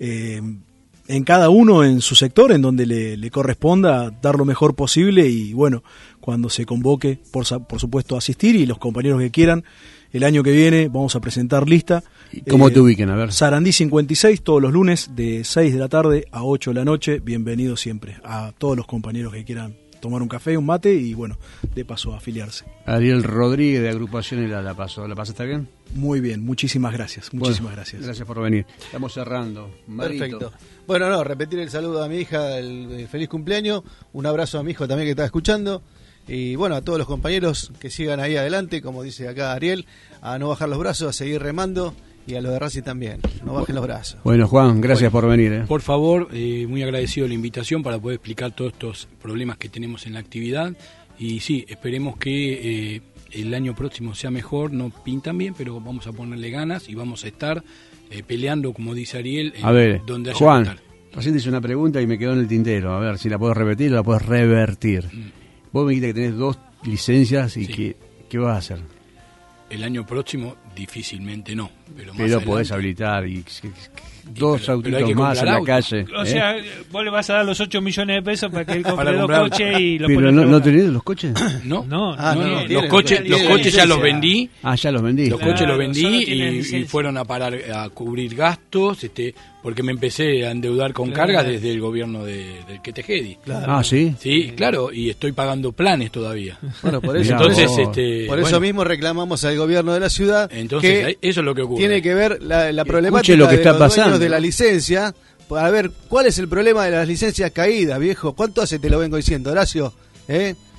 en cada uno en su sector, en donde le corresponda, dar lo mejor posible y bueno, cuando se convoque, por supuesto, asistir y los compañeros que quieran. El año que viene vamos a presentar lista. ¿Cómo te ubiquen? A ver. Sarandí 56, todos los lunes, de 6 de la tarde a 8 de la noche. Bienvenidos siempre a todos los compañeros que quieran tomar un café, un mate y bueno, de paso a afiliarse. Ariel Rodríguez de Agrupaciones La Paso. ¿La pasaste bien? Muy bien, muchísimas gracias. Muchísimas gracias. Gracias por venir. Estamos cerrando. Marito. Perfecto. Bueno, repetir el saludo a mi hija, el feliz cumpleaños. Un abrazo a mi hijo también que está escuchando. Y bueno, a todos los compañeros que sigan ahí adelante, como dice acá Ariel, a no bajar los brazos, a seguir remando. Y a los de Racing también, no bajen los brazos. Bueno, Juan, gracias por venir. Por favor, muy agradecido de la invitación para poder explicar todos estos problemas que tenemos en la actividad. Y sí, esperemos que el año próximo sea mejor, no pintan bien, pero vamos a ponerle ganas y vamos a estar peleando, como dice Ariel, a ver, donde haya Juan, que estar. recién te hice una pregunta y me quedó en el tintero. A ver si la puedo repetir o la puedes revertir. Vos me dijiste que tenés 2 licencias y sí. ¿Qué vas a hacer? El año próximo difícilmente no, pero podés habilitar y 2 autitos pero más en la calle. O sea, vos le vas a dar los 8 millones de pesos para que él compre 2 coches y los ¿Pero no tenés los coches? No. Los coches ya los vendí. Ya los vendí. Los coches los vendí y fueron a parar a cubrir gastos, porque me empecé a endeudar con cargas desde el gobierno del Quetejedi. Claro. ¿sí? Sí, claro, y estoy pagando planes todavía. Bueno, por eso, por eso mismo reclamamos al gobierno de la ciudad. Entonces, que eso es lo que ocurre. Tiene que ver la problemática lo que está de los pasando dueños de la licencia. A ver, ¿cuál es el problema de las licencias caídas, viejo? ¿Cuánto hace te lo vengo diciendo, Horacio?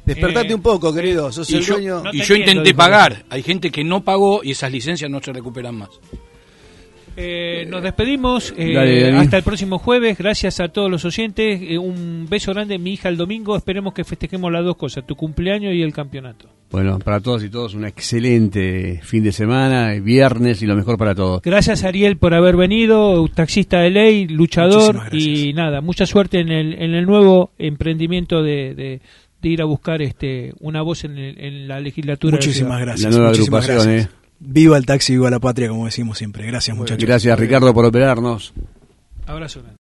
Despertate un poco, querido, sos el dueño. Y yo intenté pagar. Hay gente que no pagó y esas licencias no se recuperan más. Nos despedimos hasta el próximo jueves. Gracias a todos los oyentes. Un beso grande. Mi hija el domingo. Esperemos que festejemos las dos cosas, tu cumpleaños y el campeonato. Bueno, para todos y todos un excelente fin de semana, viernes y lo mejor para todos. Gracias, Ariel, por haber venido, taxista de ley, luchador, y nada, mucha suerte en el nuevo emprendimiento de ir a buscar una voz en la legislatura. Muchísimas gracias. La nueva agrupación, Viva el taxi, viva la patria, como decimos siempre. Gracias, muchachos. Gracias, Ricardo, por operarnos. Abrazo grande.